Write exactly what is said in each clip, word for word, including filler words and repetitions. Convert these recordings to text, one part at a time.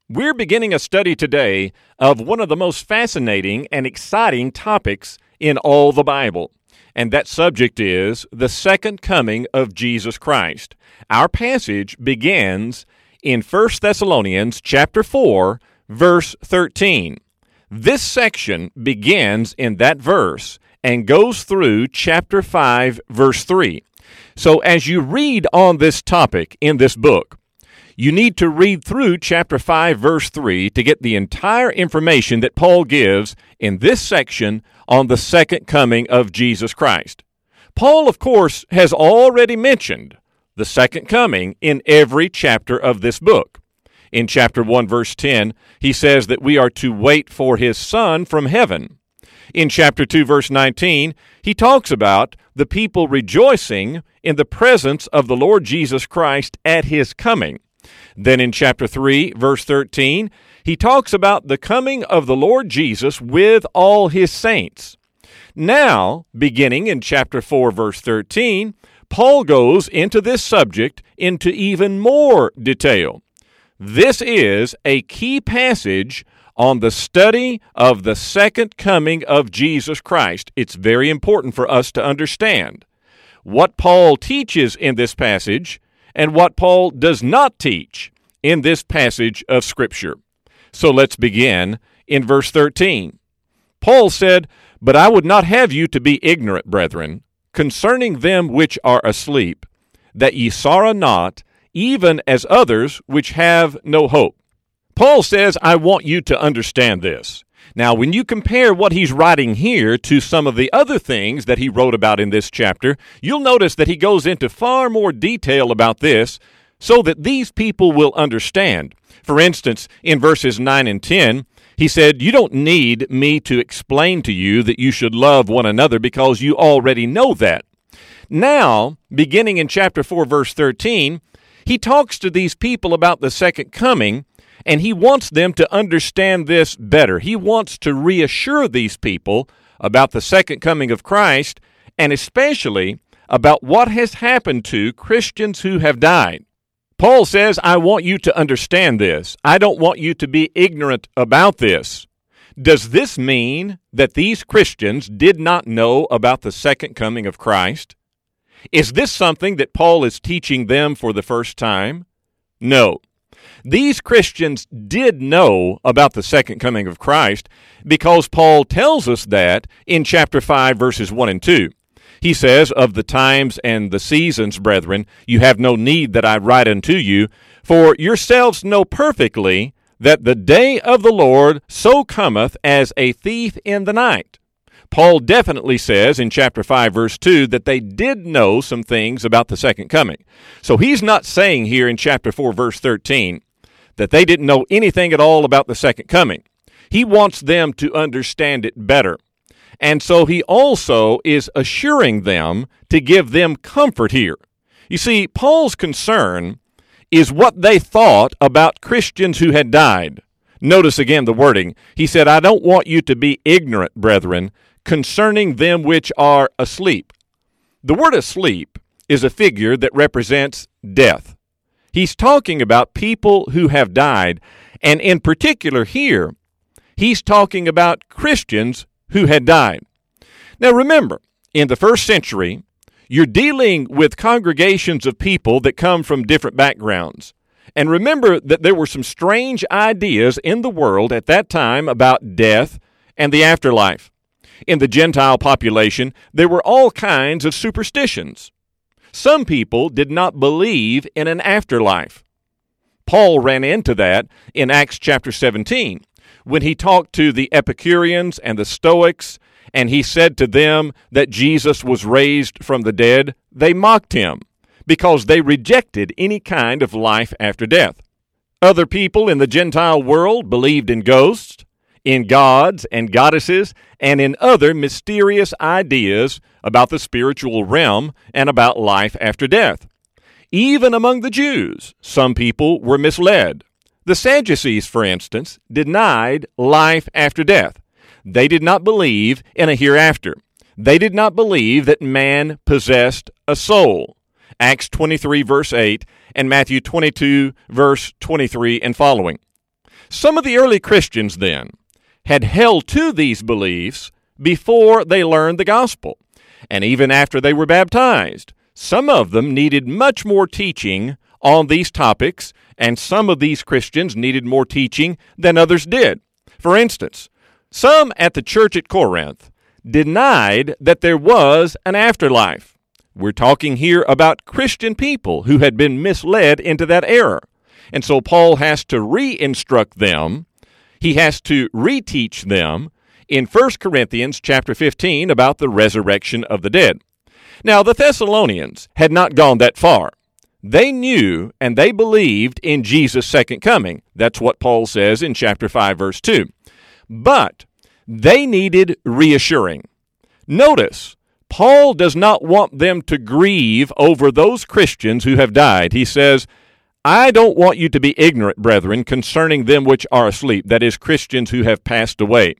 We're beginning a study today of one of the most fascinating and exciting topics in all the Bible, and that subject is the second coming of Jesus Christ. Our passage begins in First Thessalonians chapter four, verse thirteen. This section begins in that verse and goes through chapter five, verse three. So as you read on this topic in this book, you need to read through chapter five, verse three to get the entire information that Paul gives in this section on the second coming of Jesus Christ. Paul, of course, has already mentioned the second coming in every chapter of this book. In chapter one, verse ten, he says that we are to wait for his Son from heaven. In chapter two, verse nineteen, he talks about the people rejoicing in the presence of the Lord Jesus Christ at his coming. Then in chapter three, verse thirteen, he talks about the coming of the Lord Jesus with all his saints. Now, beginning in chapter four, verse thirteen, Paul goes into this subject into even more detail. This is a key passage on the study of the second coming of Jesus Christ. It's very important for us to understand what Paul teaches in this passage and what Paul does not teach in this passage of Scripture. So let's begin in verse thirteen. Paul said, "But I would not have you to be ignorant, brethren, concerning them which are asleep, that ye sorrow not, even as others which have no hope." Paul says, I want you to understand this. Now, when you compare what he's writing here to some of the other things that he wrote about in this chapter, you'll notice that he goes into far more detail about this so that these people will understand. For instance, in verses nine and ten, he said, "You don't need me to explain to you that you should love one another because you already know that." Now, beginning in chapter four, verse thirteen, he talks to these people about the second coming, and he wants them to understand this better. He wants to reassure these people about the second coming of Christ, and especially about what has happened to Christians who have died. Paul says, I want you to understand this. I don't want you to be ignorant about this. Does this mean that these Christians did not know about the second coming of Christ? Is this something that Paul is teaching them for the first time? No. These Christians did know about the second coming of Christ because Paul tells us that in chapter five, verses one and two. He says, "Of the times and the seasons, brethren, you have no need that I write unto you, for yourselves know perfectly that the day of the Lord so cometh as a thief in the night." Paul definitely says in chapter five, verse two, that they did know some things about the second coming. So he's not saying here in chapter four, verse thirteen, that they didn't know anything at all about the second coming. He wants them to understand it better. And so he also is assuring them to give them comfort here. You see, Paul's concern is what they thought about Christians who had died. Notice again the wording. He said, I don't want you to be ignorant, brethren, concerning them which are asleep. The word asleep is a figure that represents death. He's talking about people who have died, and in particular here, he's talking about Christians who had died. Now remember, in the first century, you're dealing with congregations of people that come from different backgrounds. And remember that there were some strange ideas in the world at that time about death and the afterlife. In the Gentile population, there were all kinds of superstitions. Some people did not believe in an afterlife. Paul ran into that in Acts chapter seventeen, when he talked to the Epicureans and the Stoics, and he said to them that Jesus was raised from the dead. They mocked him because they rejected any kind of life after death. Other people in the Gentile world believed in ghosts, in gods and goddesses, and in other mysterious ideas about the spiritual realm and about life after death. Even among the Jews, some people were misled. The Sadducees, for instance, denied life after death. They did not believe in a hereafter. They did not believe that man possessed a soul. Acts twenty-three, verse eight, and Matthew twenty-two, verse twenty-three and following. Some of the early Christians, then, had held to these beliefs before they learned the gospel. And even after they were baptized, some of them needed much more teaching on these topics, and some of these Christians needed more teaching than others did. For instance, some at the church at Corinth denied that there was an afterlife. We're talking here about Christian people who had been misled into that error. And so Paul has to re-instruct them. He has to reteach them in First Corinthians chapter fifteen about the resurrection of the dead. Now, the Thessalonians had not gone that far. They knew and they believed in Jesus' second coming. That's what Paul says in chapter five, verse two. But they needed reassuring. Notice, Paul does not want them to grieve over those Christians who have died. He says, I don't want you to be ignorant, brethren, concerning them which are asleep, that is, Christians who have passed away,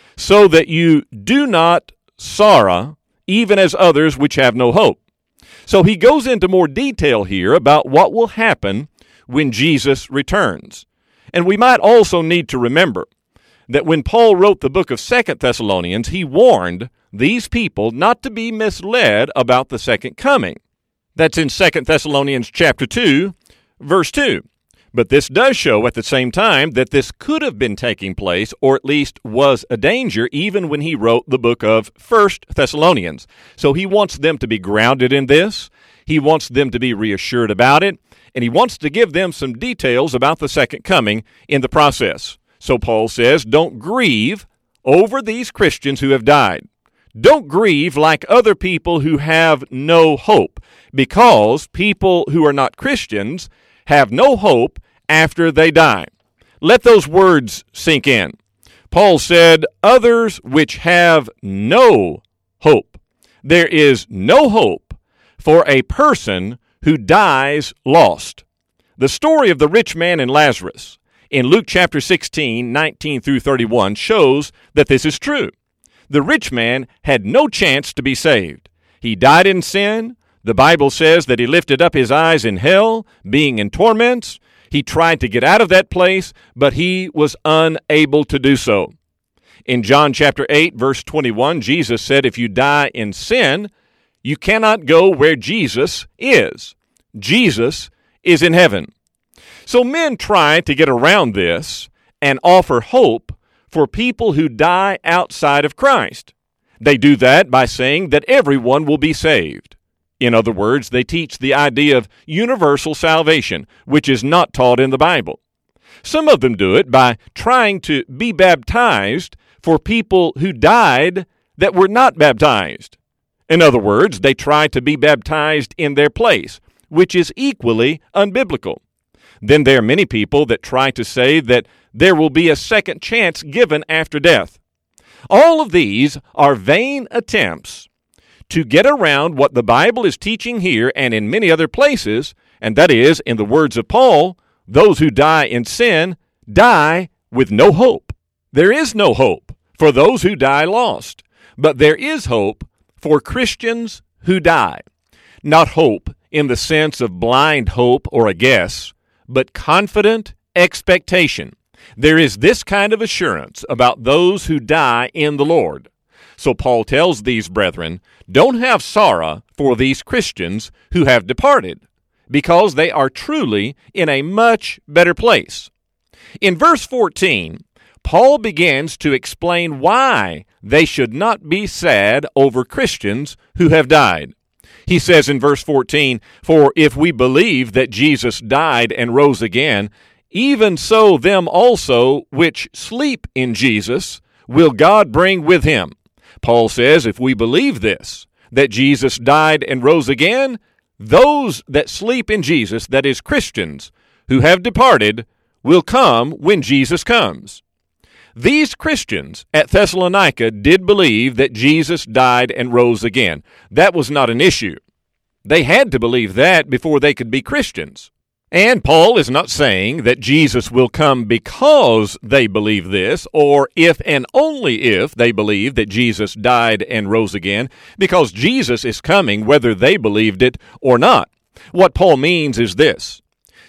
so that you do not sorrow, even as others which have no hope. So he goes into more detail here about what will happen when Jesus returns. And we might also need to remember that when Paul wrote the book of Second Thessalonians, he warned these people not to be misled about the second coming. That's in Second Thessalonians chapter two, verse two. But this does show at the same time that this could have been taking place, or at least was a danger, even when he wrote the book of First Thessalonians. So he wants them to be grounded in this. He wants them to be reassured about it. And he wants to give them some details about the second coming in the process. So Paul says, don't grieve over these Christians who have died. Don't grieve like other people who have no hope, because people who are not Christians have no hope after they die. Let those words sink in. Paul said, others which have no hope. There is no hope for a person who dies lost. The story of the rich man and Lazarus in Luke chapter sixteen, nineteen through thirty-one shows that this is true. The rich man had no chance to be saved. He died in sin. The Bible says that he lifted up his eyes in hell, being in torments. He tried to get out of that place, but he was unable to do so. In John chapter eight, verse twenty-one, Jesus said, if you die in sin, you cannot go where Jesus is. Jesus is in heaven. So men try to get around this and offer hope for people who die outside of Christ. They do that by saying that everyone will be saved. In other words, they teach the idea of universal salvation, which is not taught in the Bible. Some of them do it by trying to be baptized for people who died that were not baptized. In other words, they try to be baptized in their place, which is equally unbiblical. Then there are many people that try to say that there will be a second chance given after death. All of these are vain attempts to get around what the Bible is teaching here and in many other places, and that is, in the words of Paul, those who die in sin die with no hope. There is no hope for those who die lost, but there is hope for Christians who die. Not hope in the sense of blind hope or a guess, but confident expectation. There is this kind of assurance about those who die in the Lord. So Paul tells these brethren, don't have sorrow for these Christians who have departed, because they are truly in a much better place. In verse fourteen, Paul begins to explain why they should not be sad over Christians who have died. He says in verse fourteen, for if we believe that Jesus died and rose again, even so them also which sleep in Jesus will God bring with him. Paul says if we believe this, that Jesus died and rose again, those that sleep in Jesus, that is Christians, who have departed, will come when Jesus comes. These Christians at Thessalonica did believe that Jesus died and rose again. That was not an issue. They had to believe that before they could be Christians. And Paul is not saying that Jesus will come because they believe this, or if and only if they believe that Jesus died and rose again, because Jesus is coming whether they believed it or not. What Paul means is this: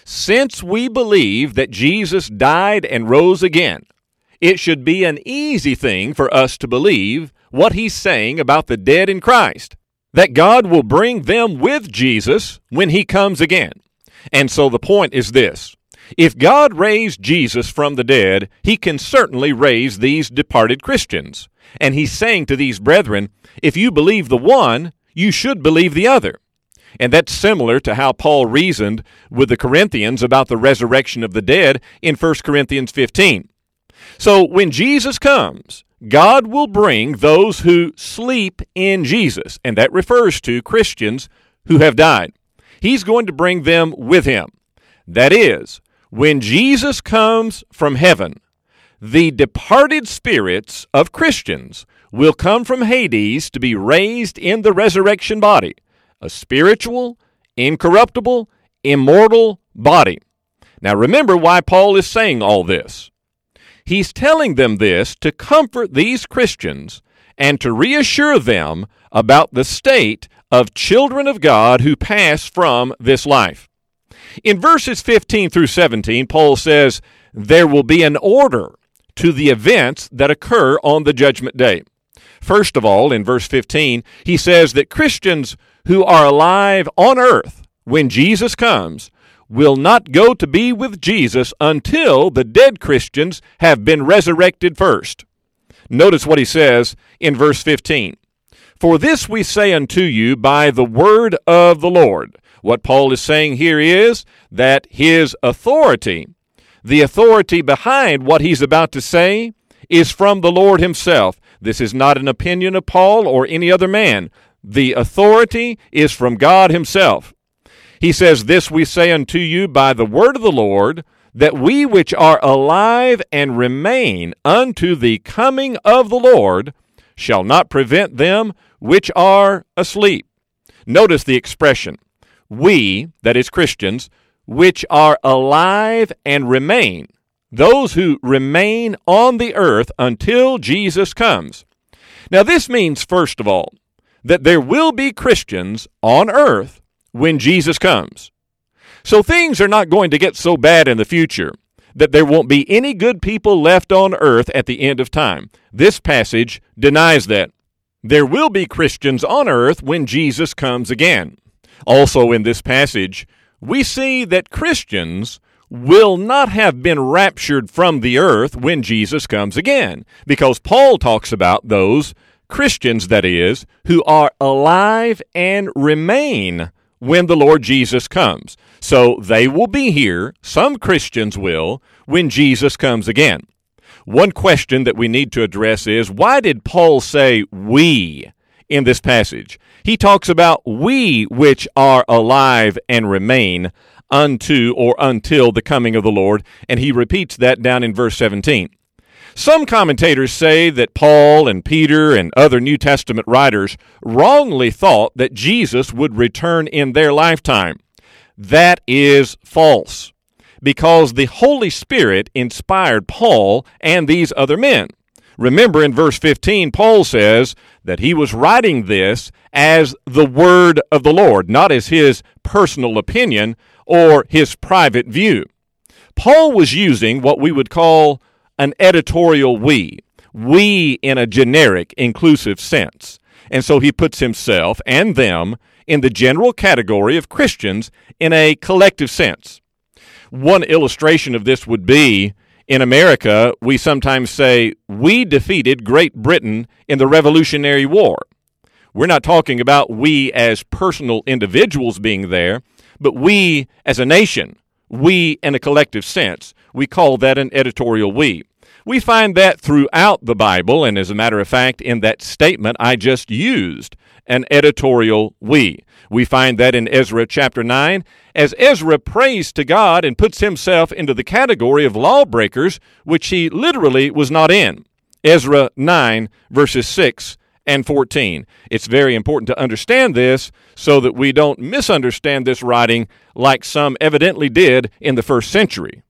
Since we believe that Jesus died and rose again, it should be an easy thing for us to believe what he's saying about the dead in Christ, that God will bring them with Jesus when he comes again. And so the point is this: if God raised Jesus from the dead, he can certainly raise these departed Christians. And he's saying to these brethren, if you believe the one, you should believe the other. And that's similar to how Paul reasoned with the Corinthians about the resurrection of the dead in First Corinthians fifteen. So when Jesus comes, God will bring those who sleep in Jesus, and that refers to Christians who have died. He's going to bring them with him. That is, when Jesus comes from heaven, the departed spirits of Christians will come from Hades to be raised in the resurrection body, a spiritual, incorruptible, immortal body. Now remember why Paul is saying all this. He's telling them this to comfort these Christians and to reassure them about the state of children of God who pass from this life. In verses fifteen through seventeen, Paul says, there will be an order to the events that occur on the judgment day. First of all, in verse fifteen, he says that Christians who are alive on earth when Jesus comes will not go to be with Jesus until the dead Christians have been resurrected first. Notice what he says in verse fifteen. For this we say unto you by the word of the Lord. What Paul is saying here is that his authority, the authority behind what he's about to say, is from the Lord himself. This is not an opinion of Paul or any other man. The authority is from God himself. He says, this we say unto you by the word of the Lord, that we which are alive and remain unto the coming of the Lord shall not prevent them which are asleep. Notice the expression, we, that is Christians, which are alive and remain, those who remain on the earth until Jesus comes. Now this means, first of all, that there will be Christians on earth when Jesus comes. So things are not going to get so bad in the future that there won't be any good people left on earth at the end of time. This passage denies that. There will be Christians on earth when Jesus comes again. Also in this passage, we see that Christians will not have been raptured from the earth when Jesus comes again, because Paul talks about those Christians, that is, who are alive and remain when the Lord Jesus comes. So they will be here, some Christians will, when Jesus comes again. One question that we need to address is, why did Paul say we in this passage? He talks about we which are alive and remain unto or until the coming of the Lord, and he repeats that down in verse seventeen. Some commentators say that Paul and Peter and other New Testament writers wrongly thought that Jesus would return in their lifetime. That is false, because the Holy Spirit inspired Paul and these other men. Remember in verse fifteen, Paul says that he was writing this as the word of the Lord, not as his personal opinion or his private view. Paul was using what we would call an editorial we, we in a generic, inclusive sense. And so he puts himself and them in the general category of Christians in a collective sense. One illustration of this would be, in America, we sometimes say, we defeated Great Britain in the Revolutionary War. We're not talking about we as personal individuals being there, but we as a nation, we in a collective sense. We call that an editorial we. We find that throughout the Bible, and as a matter of fact, in that statement I just used, an editorial we. We find that in Ezra chapter nine, as Ezra prays to God and puts himself into the category of lawbreakers, which he literally was not in. Ezra nine, verses six and fourteen. It's very important to understand this so that we don't misunderstand this writing like some evidently did in the first century.